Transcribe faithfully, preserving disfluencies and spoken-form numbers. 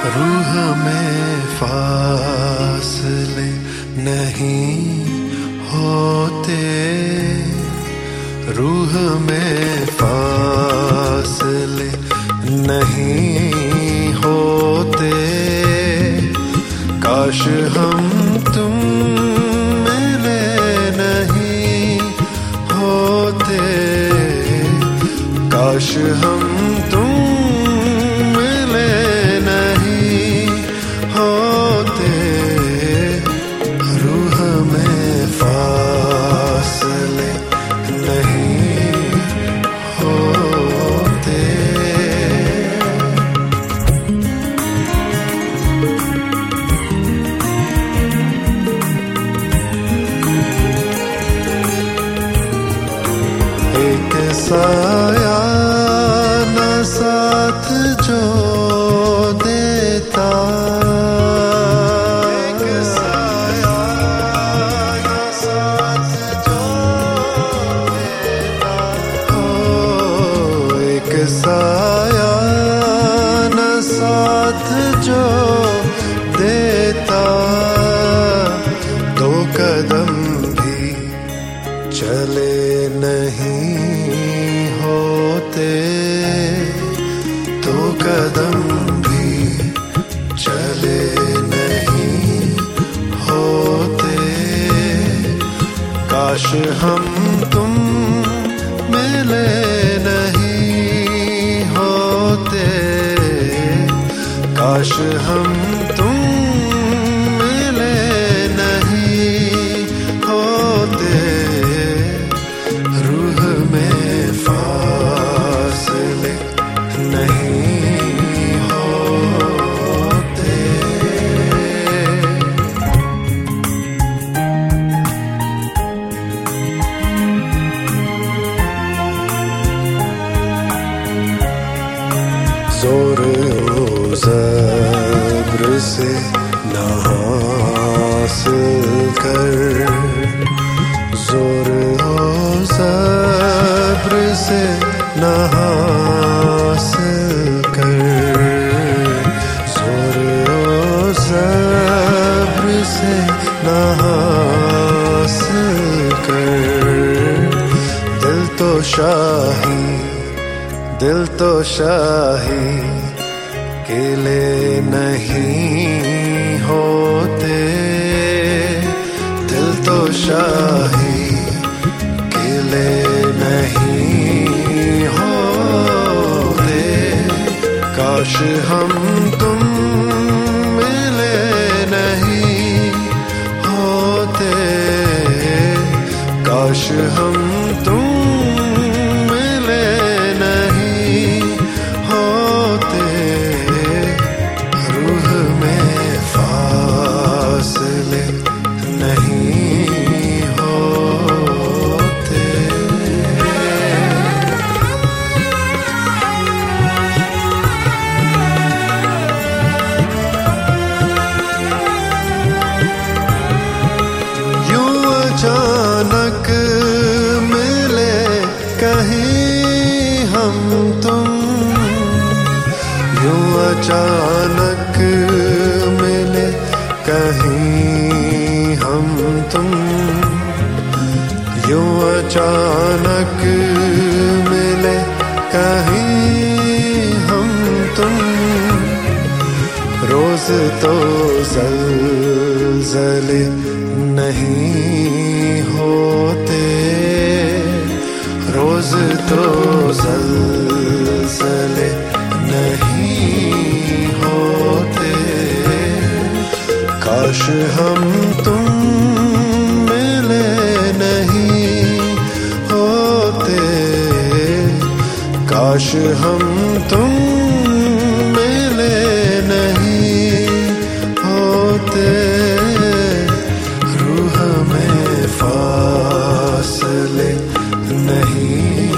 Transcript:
रूह में फासले नहीं होते, रूह में फासले नहीं होते। काश हम तुम मिले नहीं होते, काश हम तुम साया न साथ जो देता, एक साया न साथ जो देता, ओ एक साया न साथ जो देता, दो कदम भी चले नहीं होते, तो कदम भी चले नहीं होते। काश हम तुम मिले नहीं होते, काश हम तुम मिले नहीं होते। रूह में फासले नहीं होते। जोर ओ ज़ब्र से न हासिल कर, जोर ओ ज़ब्र से न हासिल कर, जोर ओ ज़ब्र से न हासिल कर। दिल तो शाही, दिल तो शाही किले नहीं होते, दिल तो शाही किले नहीं होते। काश हम तुम मिले नहीं होते, काश हम तुम मिले नहीं होते। रूह में फासले नहीं होते। यूं अचानक मिले कहीं हम तुम, यूं अचानक मिले कहीं हम तुम, यूं अचानक मिले कहीं हम तुम। रोज तो ज़लज़ले नहीं होते, रोज तो ज़लज़ले नहीं होते। काश हम तुम मिले नहीं होते, काश हम तुम मिले नहीं होते। रूह में फासले नहीं